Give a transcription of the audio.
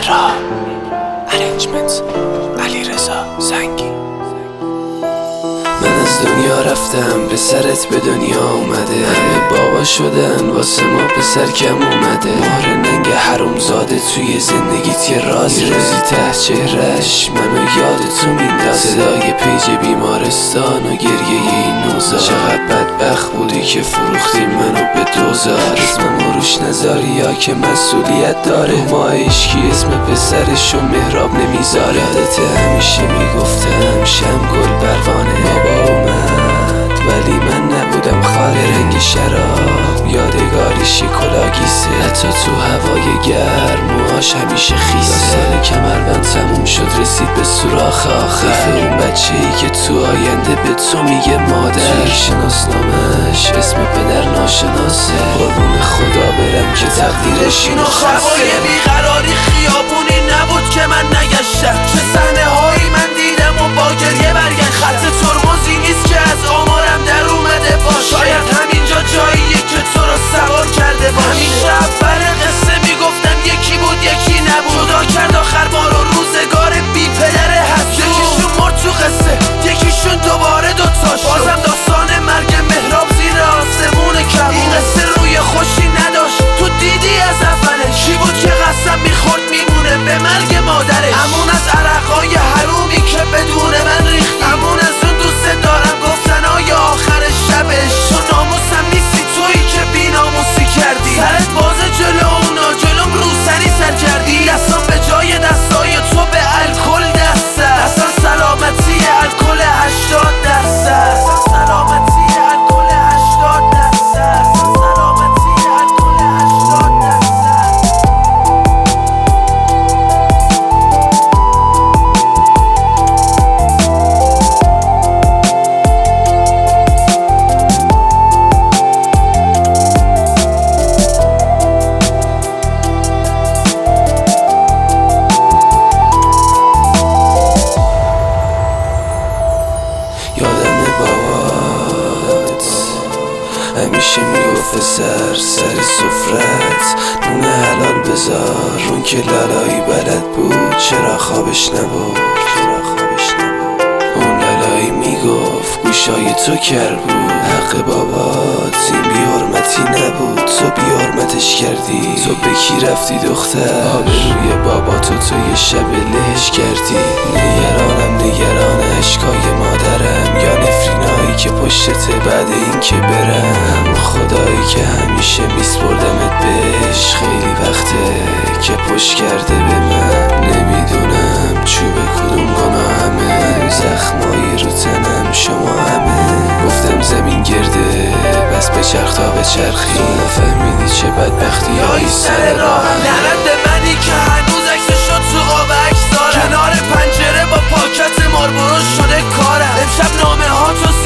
را ارنجمنت علیرضا زنگی. من از دنیا رفتم پسرت به دنیا اومده، همه بابا شدن واسه ما پسر کم اومده. مهر ننگ حرومزاده توی زندگیت یه راز روزی ته چهرش منو یاد تو میندازه. صدای پیج بیمارستان و گریه این نوزاد. چقدر بدبخت بودی که فروختی منو به دوزار. اسمم روش نذاری یا که مسئولیت داره. ما عشقی اسم پسرشو مهراب نمیذاره. یادت همیشه میگفتم شمگل پروانه. بابا اومد ولی من نبودم خاله. رنگ شراب یادگاری شکلاگیسه. حتی تو هوای گرم موهاش همیشه خیسه. داستان کمربند تموم شد رسید به سوراخ آخر. اون بچه‌ای که تو آینده به تو میگه مادر. توی شناسنامش اسم پدر ناشناسه. قربون خدا برم که تقدیرش اینو خواسته. بیقراری خیابونی نبود که من نگشتم. چه صحنه هایی من دیدم و با گریه برگشتم. خط ترمزی نیست که از آمارم در اومده باشه. شاید همینجا جاییه که تو رو سوار کرده باشه. همیشه اول قصه میگفتم یکی بود یکی نبود. جدا کرد آخر ما رو روزگار بی پدر حسود. یکیشون مرد تو قصه یکیشون دوباره دوتا شد. بازم داستان مرگ مهراب زیر آسمون کبود. این قصه روی خوشی نداشت تو دیدی از اولش. کی بود که قسم میخورد میمونه به مرگ مادرش. همون از عرقای حرومی که بدون من ریختی. همون از اون دوست دارم گفتن های آخر شبش. تو ناموسم نیستی تویی که بی ناموسی کردی. سرت باز جلو اونا جلوم روسری سر کردی. دستان به جای دستای تو به الکل دست است. اصلا سلامتی الکل 80%. سلامتی الکل 80%. سلامتی الکل 80%. یادم بابات همیشه میگفت سر سفرت نون حلال بذار. اون که لالایی بلد بود چرا خوابش نبود. اون لالایی میگفت گوشای تو کر بود. حق بابات این بی‌حرمتی نبود. تو بی‌حرمتش کردی. تو به کی رفتی دختر؟ آبروی باباتو تو یه شب لهش کردی. نگران اشکای مادرم یا نفرینایی که پشتته بعد این که برم. همون خدایی که همیشه میسپردمت بهش. خیلی وقته که پشت کرده به من. نمیدونم چوب کدوم گناهمه. زخمایی رو تنم شما همه. گفتم زمین گرده بس بچرخ تا بچرخی. تو نفهمیدی چه بدبختی هایی سر راهم. لعنت به منی که هنوز عکسشو تو قاب عکس دارم. کنار پنجره با پاکت ماربورو شده کارم. امشب نامه ها تو